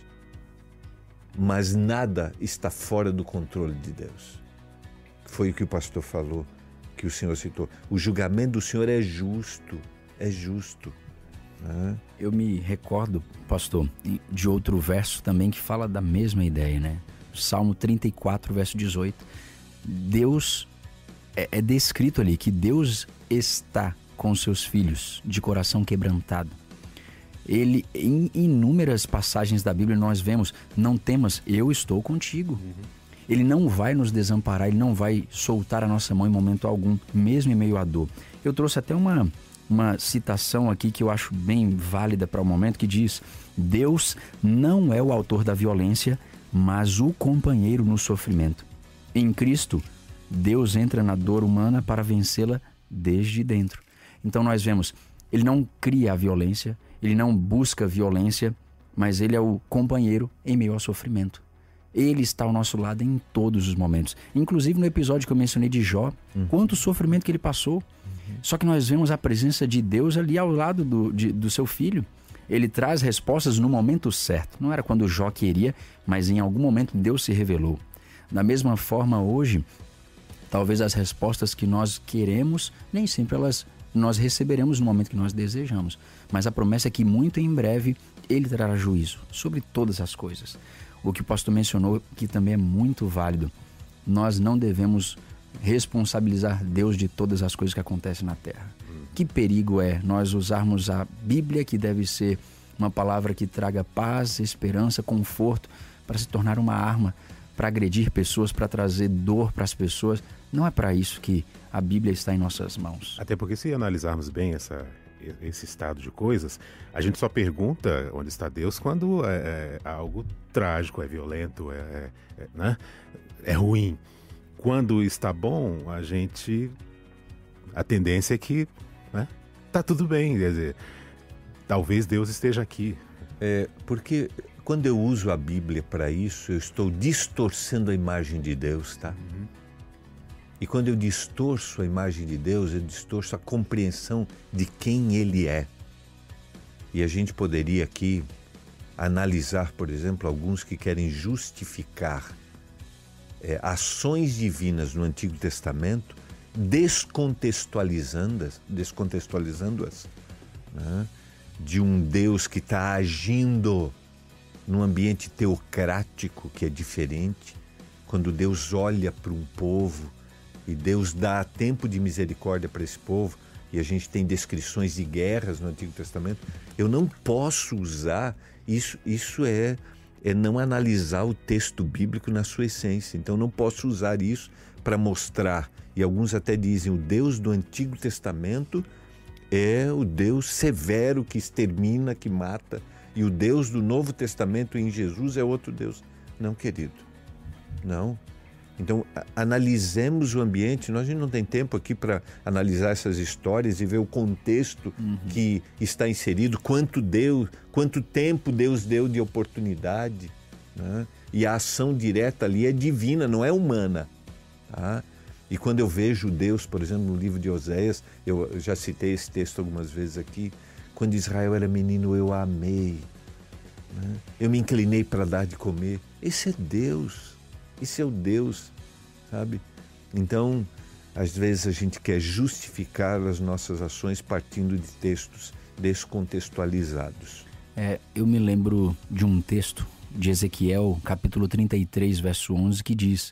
Mas nada está fora do controle de Deus. Foi o que o pastor falou, que o Senhor citou. O julgamento do Senhor é justo, é justo. Né? Eu me recordo, pastor, de outro verso também que fala da mesma ideia, né? Salmo trinta e quatro, verso dezoito. Deus, é, é descrito ali que Deus está com seus filhos de coração quebrantado. Ele, em inúmeras passagens da Bíblia, nós vemos: não temas, eu estou contigo. Uhum. Ele não vai nos desamparar, Ele não vai soltar a nossa mão em momento algum, mesmo em meio à dor. Eu trouxe até uma, uma citação aqui que eu acho bem válida para o momento, que diz: Deus não é o autor da violência, mas o companheiro no sofrimento. Em Cristo, Deus entra na dor humana para vencê-la desde dentro. Então nós vemos, Ele não cria a violência, Ele não busca violência, mas Ele é o companheiro em meio ao sofrimento. Ele está ao nosso lado em todos os momentos. Inclusive no episódio que eu mencionei de Jó, uhum. quanto sofrimento que ele passou. Uhum. Só que nós vemos a presença de Deus ali ao lado do, de, do seu filho. Ele traz respostas no momento certo. Não era quando Jó queria, mas em algum momento Deus se revelou. Da mesma forma hoje, talvez as respostas que nós queremos, nem sempre elas nós receberemos no momento que nós desejamos. Mas a promessa é que muito em breve Ele trará juízo sobre todas as coisas. O que o pastor mencionou, que também é muito válido. Nós não devemos responsabilizar Deus de todas as coisas que acontecem na terra. Que perigo é nós usarmos a Bíblia, que deve ser uma palavra que traga paz, esperança, conforto, para se tornar uma arma para agredir pessoas, para trazer dor para as pessoas. Não é para isso que a Bíblia está em nossas mãos. Até porque, se analisarmos bem essa, esse estado de coisas, a gente só pergunta onde está Deus quando é, é algo trágico, é violento, é, é, né? é ruim. Quando está bom, a gente... A tendência é que né? tá tudo bem, quer dizer, talvez Deus esteja aqui. É, porque quando eu uso a Bíblia para isso, eu estou distorcendo a imagem de Deus, tá? Uhum. E quando eu distorço a imagem de Deus, eu distorço a compreensão de quem Ele é. E a gente poderia aqui analisar, por exemplo, alguns que querem justificar é, ações divinas no Antigo Testamento, descontextualizando-as, descontextualizando-as, né? De um Deus que está agindo num ambiente teocrático que é diferente, quando Deus olha para um povo e Deus dá tempo de misericórdia para esse povo, e a gente tem descrições de guerras no Antigo Testamento. Eu não posso usar isso, isso é, é não analisar o texto bíblico na sua essência. Então não posso usar isso para mostrar, e alguns até dizem, o Deus do Antigo Testamento é o Deus severo que extermina, que mata, e o Deus do Novo Testamento em Jesus é outro Deus. Não, querido, não. Então, analisemos o ambiente. Nós não tem tempo aqui para analisar essas histórias e ver o contexto uhum. que está inserido, quanto Deus, quanto tempo Deus deu de oportunidade, né? E a ação direta ali é divina, não é humana, tá? E quando eu vejo Deus, por exemplo, no livro de Oséias, eu já citei esse texto algumas vezes aqui, quando Israel era menino, eu a amei, né? Eu me inclinei para dar de comer. Esse é Deus. Esse é o Deus, sabe? Então, às vezes a gente quer justificar as nossas ações partindo de textos descontextualizados. É, eu me lembro de um texto de Ezequiel, capítulo trinta e três, verso onze, que diz: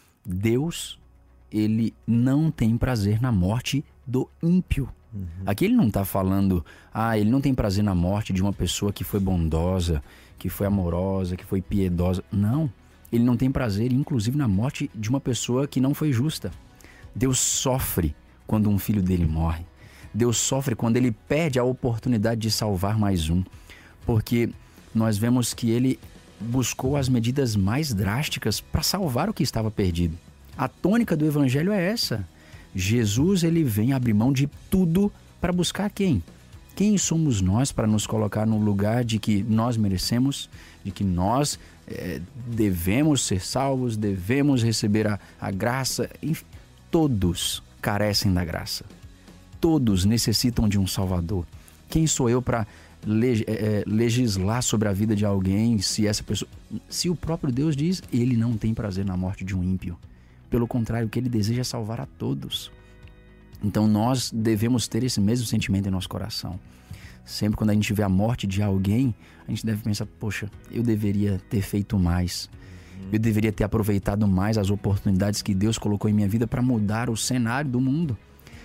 Deus, ele não tem prazer na morte do ímpio. Uhum. Aqui ele não está falando, ah, ele não tem prazer na morte de uma pessoa que foi bondosa, que foi amorosa, que foi piedosa. Não. Ele não tem prazer, inclusive, na morte de uma pessoa que não foi justa. Deus sofre quando um filho dele morre. Deus sofre quando ele perde a oportunidade de salvar mais um. Porque nós vemos que ele buscou as medidas mais drásticas para salvar o que estava perdido. A tônica do evangelho é essa. Jesus, ele vem abrir mão de tudo para buscar quem? Quem somos nós para nos colocar no lugar de que nós merecemos, de que nós é, devemos ser salvos, devemos receber a, a graça? Enfim, todos carecem da graça. Todos necessitam de um Salvador. Quem sou eu para leg, é, legislar sobre a vida de alguém se essa pessoa... Se o próprio Deus diz, ele não tem prazer na morte de um ímpio. Pelo contrário, o que ele deseja é salvar a todos. Então nós devemos ter esse mesmo sentimento em nosso coração. Sempre quando a gente vê a morte de alguém, a gente deve pensar, poxa, eu deveria ter feito mais. Eu deveria ter aproveitado mais as oportunidades que Deus colocou em minha vida para mudar o cenário do mundo.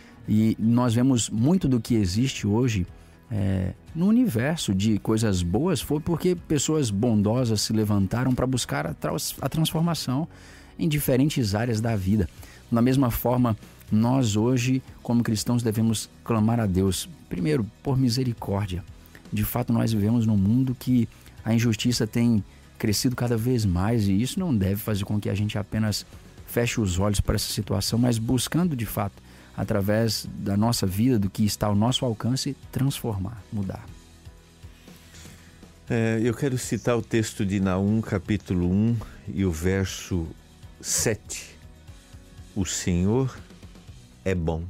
E nós vemos muito do que existe hoje é, no universo de coisas boas foi porque pessoas bondosas se levantaram para buscar a, tra- a transformação. em diferentes áreas da vida. Da mesma forma, nós hoje, como cristãos, devemos clamar a Deus, primeiro, por misericórdia. De fato, nós vivemos num mundo que a injustiça tem crescido cada vez mais e isso não deve fazer com que a gente apenas feche os olhos para essa situação, mas buscando, de fato, através da nossa vida, do que está ao nosso alcance, transformar, mudar. É, eu quero citar o texto de Naum, capítulo um, e o verso sete. O Senhor é bom.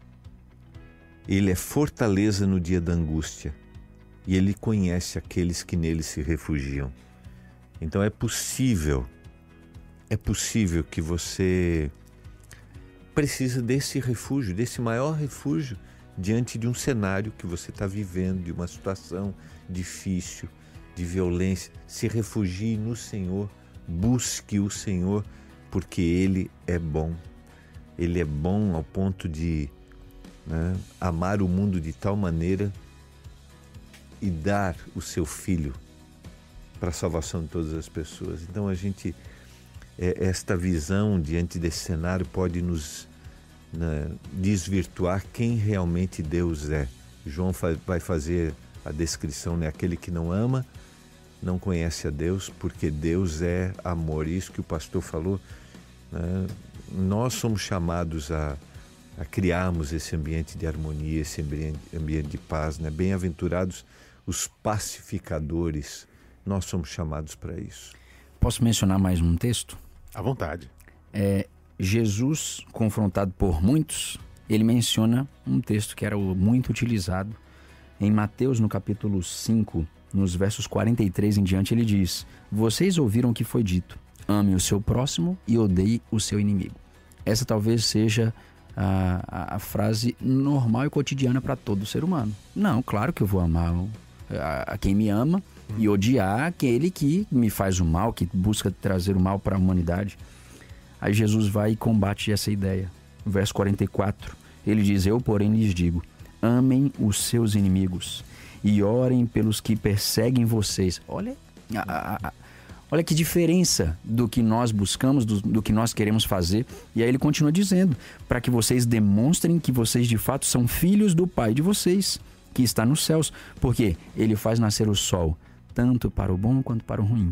Ele é fortaleza no dia da angústia e Ele conhece aqueles que nele se refugiam. Então é possível, é possível que você precisa desse refúgio, desse maior refúgio diante de um cenário que você está vivendo, de uma situação difícil, de violência. Se refugie no Senhor, busque o Senhor, porque Ele é bom. Ele é bom ao ponto de, né, amar o mundo de tal maneira e dar o seu Filho para a salvação de todas as pessoas. Então a gente, esta visão diante desse cenário pode nos, né, desvirtuar quem realmente Deus é. João vai fazer a descrição, né? Aquele que não ama não conhece a Deus, porque Deus é amor. Isso que o pastor falou, né? Nós somos chamados a, a criarmos esse ambiente de harmonia, esse ambiente, ambiente de paz, né? Bem-aventurados os pacificadores. Nós somos chamados para isso. Posso mencionar mais um texto? À vontade. É, Jesus, confrontado por muitos, ele menciona um texto que era muito utilizado. Em Mateus, no capítulo cinco, nos versos quarenta e três em diante, ele diz: vocês ouviram o que foi dito, ame o seu próximo e odeie o seu inimigo. Essa talvez seja a, a, a frase normal e cotidiana para todo ser humano. Não, claro que eu vou amar a, a quem me ama e odiar aquele que me faz o mal, que busca trazer o mal para a humanidade. Aí Jesus vai e combate essa ideia. No verso quarenta e quatro, ele diz: eu, porém, lhes digo, amem os seus inimigos e orem pelos que perseguem vocês. Olha, a, a, a, olha que diferença do que nós buscamos, do, do que nós queremos fazer. E aí ele continua dizendo, para que vocês demonstrem que vocês de fato são filhos do Pai de vocês, que está nos céus, porque Ele faz nascer o sol, tanto para o bom quanto para o ruim.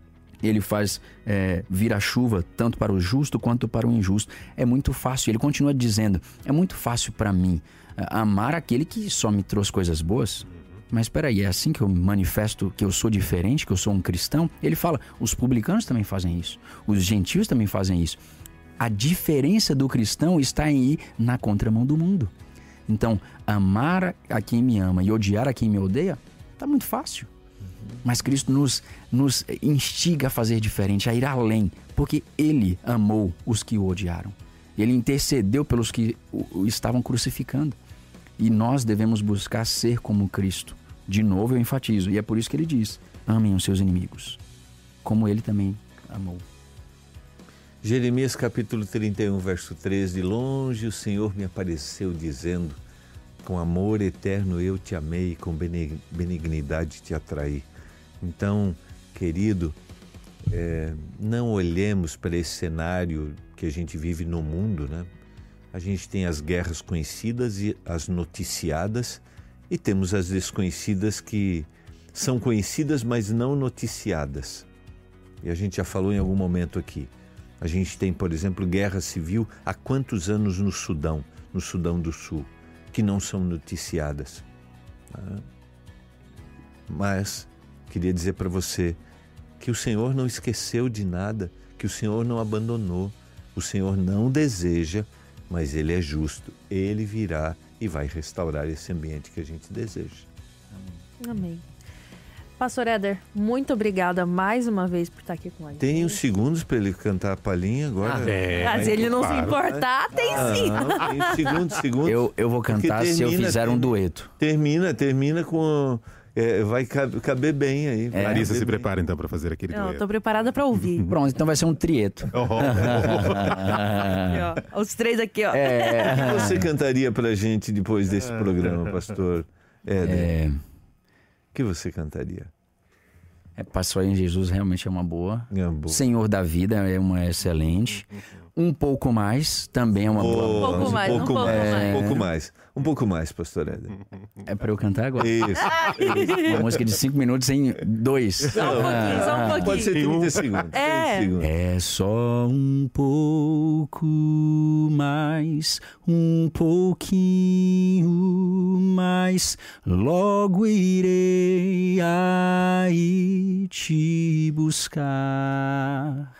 Ele faz é, vir a chuva, tanto para o justo quanto para o injusto. É muito fácil, ele continua dizendo, é muito fácil para mim é, amar aquele que só me trouxe coisas boas. Mas espera aí, é assim que eu manifesto que eu sou diferente, que eu sou um cristão? Ele fala, os publicanos também fazem isso, os gentios também fazem isso. A diferença do cristão está em ir na contramão do mundo. Então, amar a quem me ama e odiar a quem me odeia, está muito fácil. Mas Cristo nos, nos instiga a fazer diferente, a ir além, porque Ele amou os que o odiaram. Ele intercedeu pelos que o, o estavam crucificando. E nós devemos buscar ser como Cristo. De novo eu enfatizo, e é por isso que ele diz, amem os seus inimigos, como Ele também amou. Jeremias capítulo trinta e um, verso treze, de longe o Senhor me apareceu dizendo, com amor eterno eu te amei, com benignidade te atraí. Então, querido, é, não olhemos para esse cenário que a gente vive no mundo, né? A gente tem as guerras conhecidas e as noticiadas, e temos as desconhecidas que são conhecidas, mas não noticiadas. E a gente já falou em algum momento aqui. A gente tem, por exemplo, guerra civil há quantos anos no Sudão, no Sudão do Sul, que não são noticiadas. Mas queria dizer para você que o Senhor não esqueceu de nada, que o Senhor não abandonou, o Senhor não deseja, mas Ele é justo, Ele virá e vai restaurar esse ambiente que a gente deseja. Amém. Pastor Éder, muito obrigada mais uma vez por estar aqui com a gente. Tem uns segundos para ele cantar a palhinha agora? Ah, é, Mas se ele não claro, se importar, né? Tem sim. Ah, tem segundos, segundos. Eu, eu vou cantar termina, se eu fizer termina, um dueto. Termina, termina com... É, vai caber bem aí. É. Larissa, se bem. prepara então para fazer aquele Eu dueto. Estou preparada para ouvir. Pronto, então vai ser um trieto. Oh, oh, oh. Aqui, ó. Os três aqui, ó. É. O que você cantaria pra gente depois desse programa, pastor Éder? É. O que você cantaria? É, Pastorear em Jesus realmente é uma boa. É boa. Senhor da Vida é uma excelente. Um pouco mais também é uma boa. Um pouco mais, um pouco mais. Um pouco mais. Um pouco mais, pastor Éder. É pra eu cantar agora? Isso. Uma música de cinco minutos em dois. Só um pouquinho, só um pouquinho. Pode ser trinta segundos. É. trinta segundos. É só um pouco mais, um pouquinho mais, logo irei aí te buscar.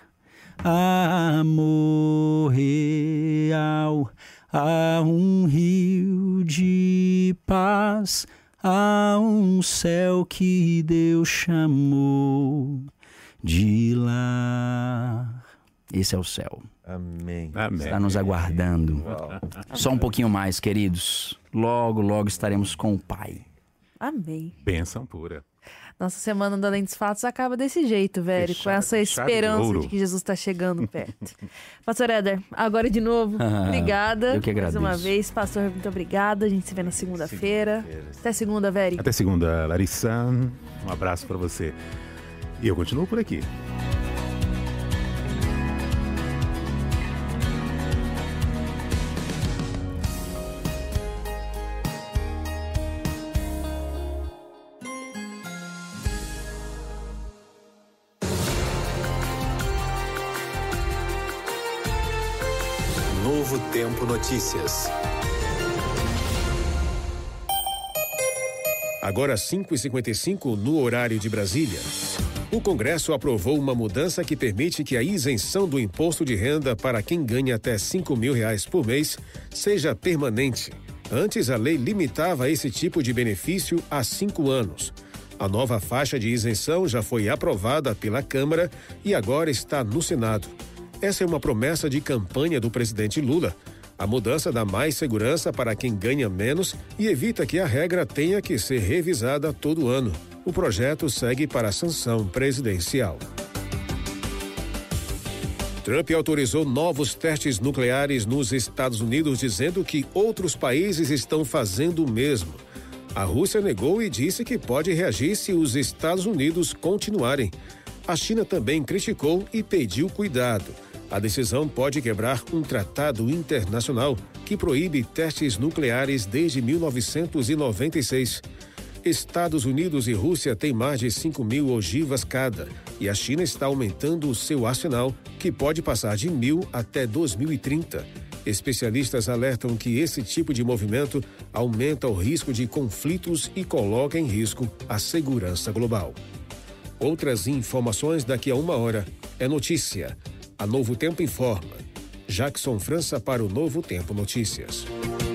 Amor real, há um rio de paz, há um céu que Deus chamou de lar. Esse é o céu. Amém. Amém. Está nos aguardando. Só um pouquinho mais, queridos. Logo, logo estaremos com o Pai. Amém. Bênção pura. Nossa semana do Além dos Fatos acaba desse jeito, velho. Fechado, com essa chave de esperança ouro. de que Jesus está chegando perto. Pastor Éder, agora de novo, obrigada. Eu que agradeço. Mais uma vez, pastor, muito obrigada. A gente se vê na segunda-feira. Até segunda, velho. Até segunda, Larissa. Um abraço pra você. E eu continuo por aqui. Novo Tempo Notícias. Agora cinco e cinquenta e cinco no horário de Brasília. O Congresso aprovou uma mudança que permite que a isenção do imposto de renda para quem ganha até cinco mil reais por mês seja permanente. Antes, a lei limitava esse tipo de benefício a cinco anos. A nova faixa de isenção já foi aprovada pela Câmara e agora está no Senado. Essa é uma promessa de campanha do presidente Lula. A mudança dá mais segurança para quem ganha menos e evita que a regra tenha que ser revisada todo ano. O projeto segue para a sanção presidencial. Trump autorizou novos testes nucleares nos Estados Unidos, dizendo que outros países estão fazendo o mesmo. A Rússia negou e disse que pode reagir se os Estados Unidos continuarem. A China também criticou e pediu cuidado. A decisão pode quebrar um tratado internacional que proíbe testes nucleares desde mil novecentos e noventa e seis. Estados Unidos e Rússia têm mais de cinco mil ogivas cada, e a China está aumentando o seu arsenal, que pode passar de mil até dois mil e trinta. Especialistas alertam que esse tipo de movimento aumenta o risco de conflitos e coloca em risco a segurança global. Outras informações daqui a uma hora. É notícia. A Novo Tempo informa. Jackson França para o Novo Tempo Notícias.